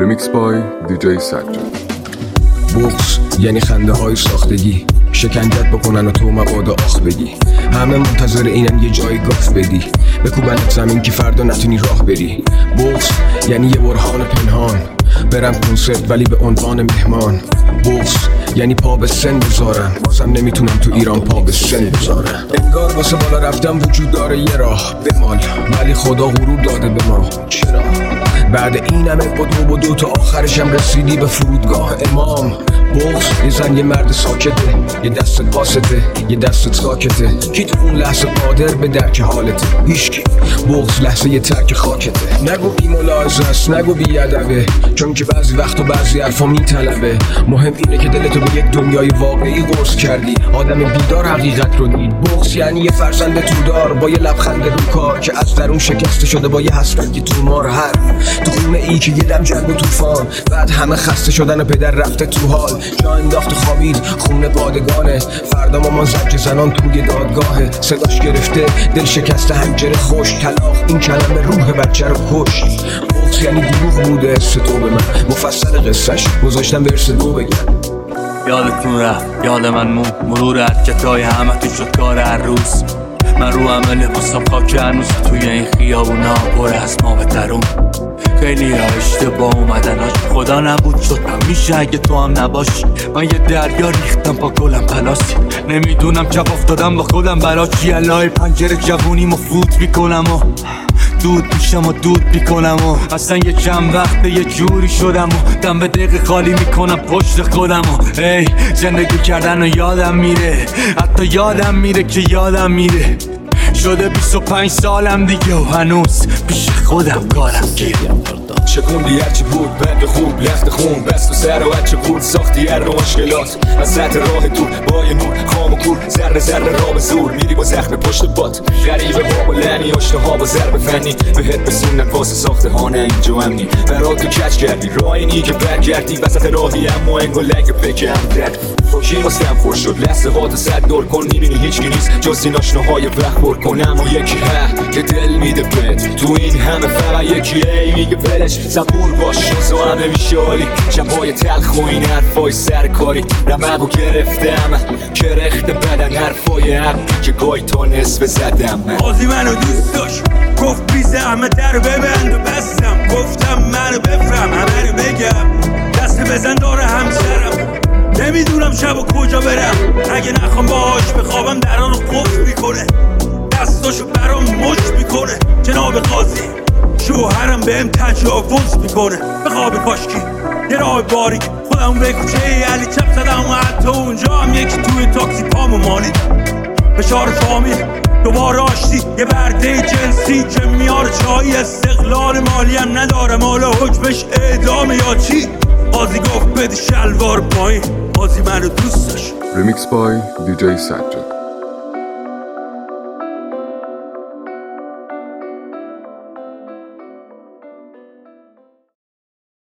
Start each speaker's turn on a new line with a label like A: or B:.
A: ریمیکس بای دیجی سجاد.
B: بغض یعنی خنده های ساختگی، شکنجت بکنن و تو مبادا آخ بگی. همه منتظر اینن یه جایی گاف بدی، بکوبنت زمین که فردا نتونی راه بری. بغض یعنی یه برهان پنهان، برم کنسرت ولی به عنوان مهمان. بغض یعنی پا به سن بذارم، بازم نمیتونم تو ایران پا به سن بذارم. انگار واسه بالا رفتم وجود داره یه راه بمال، ولی خدا غرور داده به ما. چرا؟ بعد این همه بدو تا آخرشم رسیدی به فرودگاه امام. بغض یه زن یه مرد ساکته، یه دستت قاسته یه دستت ساکته، کی تو اون لحظه قادر به درک حالته؟ هیچکی. بغض لحظه یه ترک خاکته. نگو بی ملاحظه است، نگو بی ادبه، چون که بعضی وقت و بعضی حرفا میطلبه. مهم اینه که دلتو به یک دنیای واقعی قرص کردی، آدم بیدار حقیقت رو دید. بغض یعنی یه فرزند تودار با یه لبخند رو کار، که از درون شکسته شده با یه حسرتی تو مار. هر تو خونه ای که یه دم جنگ و طوفان، بعد همه خسته شدن و پدر رفته تو حال. جا انداخت و خوابید خونه پادگانه، فردا مامان زد زنان توی دادگاهه. صداش گرفته دل شکسته حنجره خوش، طلاق این کلمه روح بچه رو کش. بغض یعنی دروغ بوده حس تو به من، مفصل قصهش گذاشتم ورس 2 بگم.
C: یادتون رفت یاد من مرور حرکتای همه تو شد کار هر روز. من رو عمل باسم خاک هنوز توی این خیابونا پر از ما به درون. خیلی ها اشتباه اومدن هاش خدا نبود شد همیشه اگه تو هم نباشی. من یه دریا ریختم پا گلم پلاسی، نمیدونم چپ افتادم با خودم برا چی. الهی پنجره جوونیمو فوت میکنم و دود میشم و دود میکنم و اصلا یه چند وقته یه جوری شدم و دم به دقیقه خالی میکنم پشت خودم و ای زندگی کردن و یادم میره، حتی یادم میره که یادم میره. شده 25 سالم دیگه و هنوز پیش خودم کارم گیره.
D: شکوندی هرچی بود بند خوب لخت خون، بست و سر و بچه بود ساختی هر رو مشکلات. از سطح راه دور با یه نور خام و کور، ذره ذره را به زور میری با زخم پشت باد. غریبه باب و لعنی آشته ها با ضرب فنی، بهت بسوندن واسه ساخته ها نه اینجا امنی. برات تو کچ کردی راه اینی که برگردی وسط راهی، اما انگو لنگ بکم درد فاکی مستم خوش شد. لحظه ها تو صد دور کن میبینی هیچکی نیست جز این آشناهای وقت بر کنم و یکی که دل میده بهت. تو این همه فقط یکی میگه ولش صبور باش شوزو همه میشه عالی. شبهای تلخ و این حرفای سرکاری رمقو گرفتم که رخت بدن حرفای حرفی که گای تا نصف زدم.
E: بازی منو دوست داشت گفت بی زحمت در ببند و بستم، گفتم منو بفهم همه رو بگم دست بزن داره همسرم. نمیدونم شب و کجا برم، اگه نخوام باهاش بخوابم دران رو قفل میکنه، دستاشو برام مش میکنه. جناب قاضی شوهرم بهم تجاوز میکنه، بخواب کاشکی یه راه باریک خودم به کوچه علی چپ زدم و حتی اونجا هم یکی توی تاکسی پامو مالید. فشار فامیل دوباره آشتی، یه برده جنسی که میاره چای، استقلال مالی هم نداره مالا حکمش اعدام یا چی. قاضی گفت بده شلوار پایین، قاضی منو دوست داشت.
A: ریمیکس بای دیجی سجاد.